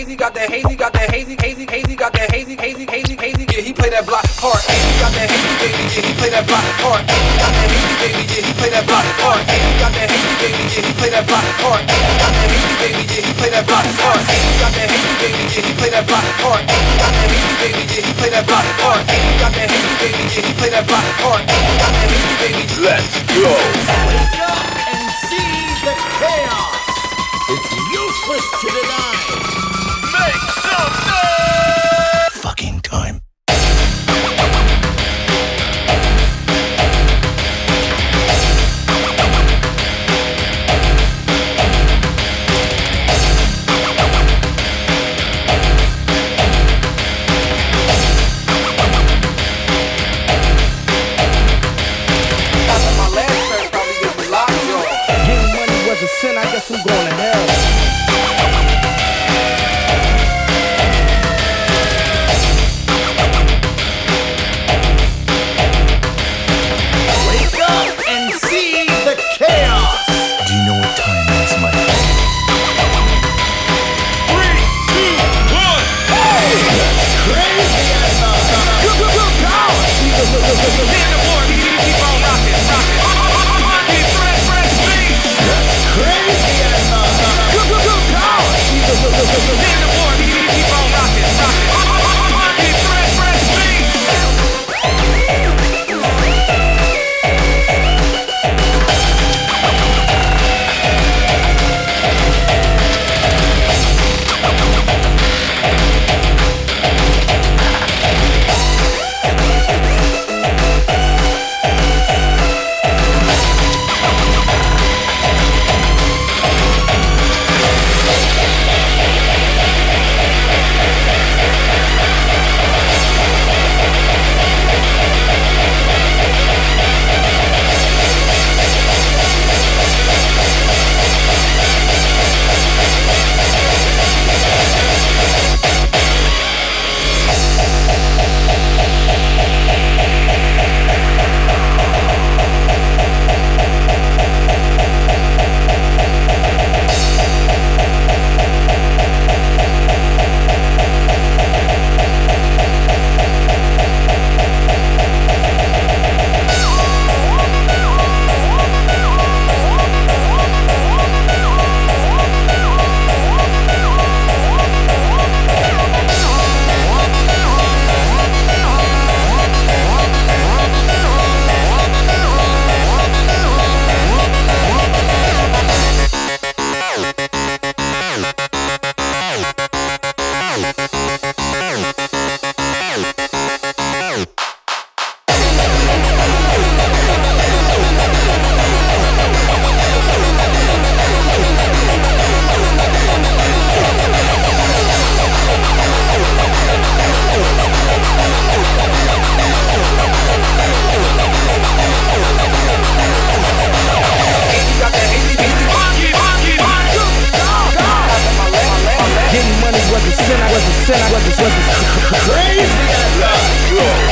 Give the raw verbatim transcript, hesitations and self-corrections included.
hazy, got that hazy, got that hazy, hazy, hazy, got that hazy, hazy, hazy, hazy. Yeah, he play that block hard. He got that hazy, baby. Yeah, he play that block hard. He got that hazy, baby. Yeah, he play that block hard. He got that hazy, baby. Yeah, he play that block hard. He got that hazy, baby. Yeah, he play that block hard. He got that hazy, baby. Yeah, he play that block hard. He got that hazy, baby. Yeah, he play that block hard. He got that hazy, baby. Yeah, he play that block hard. He got that hazy, baby. Let's go. Wake up and see the chaos. It's useless to deny. Make some noise! Fucking time. Sin, I guess I'm going to hell. Wake up and see the chaos. Do you know what time it is, my friend? Three, two, one. Crazy as the power. Hit the board, keep on rocking, rocking. Keep fresh, fresh beat. Crazy as the power. Hit the board, keep on rocking, rocking. Keep fresh, fresh beat. Getting money was a sin, I was a sin, I was a, was a crazy as the